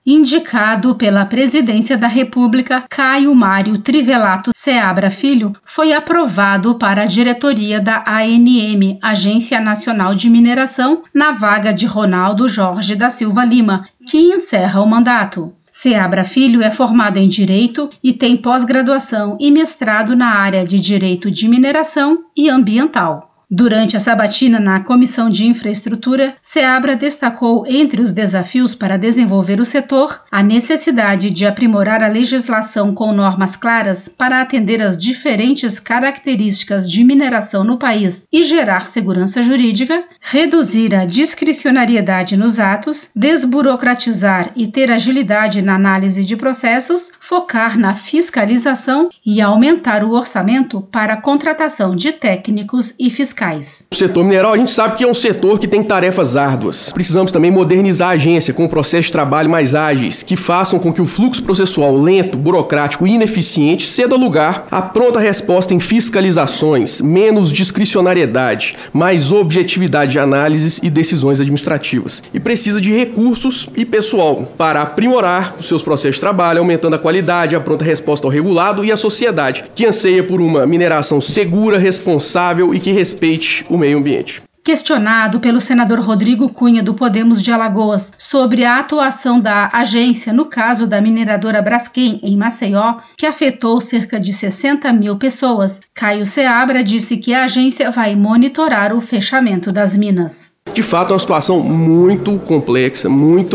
Indicado pela Presidência da República, Caio Mário Trivelato Seabra Filho foi aprovado para a diretoria da ANM, Agência Nacional de Mineração, na vaga de Ronaldo Jorge da Silva Lima, que encerra o mandato. Seabra Filho é formado em Direito e tem pós-graduação e mestrado na área de Direito de Mineração e Ambiental. Durante a sabatina na Comissão de Infraestrutura, Seabra destacou entre os desafios para desenvolver o setor a necessidade de aprimorar a legislação com normas claras para atender às diferentes características de mineração no país e gerar segurança jurídica, reduzir a discricionariedade nos atos, desburocratizar e ter agilidade na análise de processos, focar na fiscalização e aumentar o orçamento para a contratação de técnicos e fiscais. O setor mineral, a gente sabe que é um setor que tem tarefas árduas. Precisamos também modernizar a agência com processos de trabalho mais ágeis, que façam com que o fluxo processual lento, burocrático e ineficiente ceda lugar à pronta resposta em fiscalizações, menos discricionariedade, mais objetividade de análises e decisões administrativas. E precisa de recursos e pessoal para aprimorar os seus processos de trabalho, aumentando a qualidade, a pronta resposta ao regulado e à sociedade, que anseia por uma mineração segura, responsável e que respeite o meio ambiente. Questionado pelo senador Rodrigo Cunha do Podemos de Alagoas sobre a atuação da agência no caso da mineradora Braskem em Maceió, que afetou cerca de 60 mil pessoas, Caio Seabra disse que a agência vai monitorar o fechamento das minas. De fato, é uma situação muito complexa,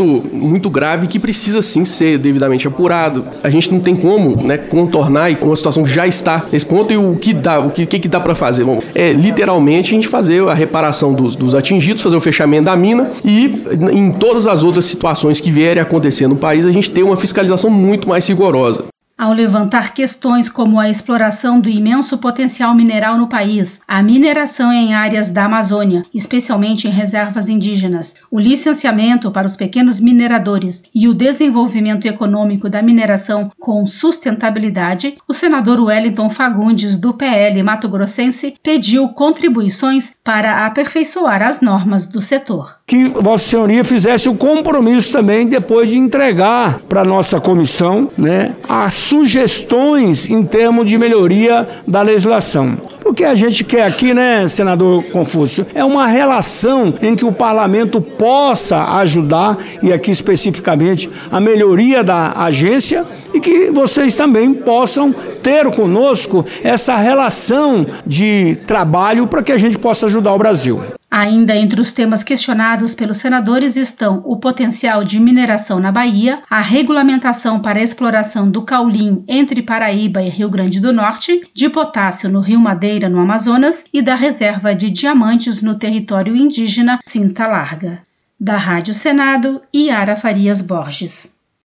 muito grave, que precisa sim ser devidamente apurado. A gente não tem como, contornar uma situação que já está nesse ponto. E o que dá para fazer? Bom, literalmente a gente fazer a reparação dos atingidos, fazer o fechamento da mina e em todas as outras situações que vierem a acontecer no país, a gente ter uma fiscalização muito mais rigorosa. Ao levantar questões como a exploração do imenso potencial mineral no país, a mineração em áreas da Amazônia, especialmente em reservas indígenas, o licenciamento para os pequenos mineradores e o desenvolvimento econômico da mineração com sustentabilidade, o senador Wellington Fagundes, do PL Mato Grossense, pediu contribuições para aperfeiçoar as normas do setor. Que Vossa Senhoria fizesse o compromisso também depois de entregar para a nossa comissão, as sugestões em termos de melhoria da legislação. O que a gente quer aqui, senador Confúcio, é uma relação em que o parlamento possa ajudar, e aqui especificamente, a melhoria da agência, e que vocês também possam ter conosco essa relação de trabalho para que a gente possa ajudar o Brasil. Ainda entre os temas questionados pelos senadores estão o potencial de mineração na Bahia, a regulamentação para a exploração do caulim entre Paraíba e Rio Grande do Norte, de potássio no Rio Madeira, no Amazonas, e da reserva de diamantes no território indígena Cinta Larga. Da Rádio Senado, Yara Farias Borges.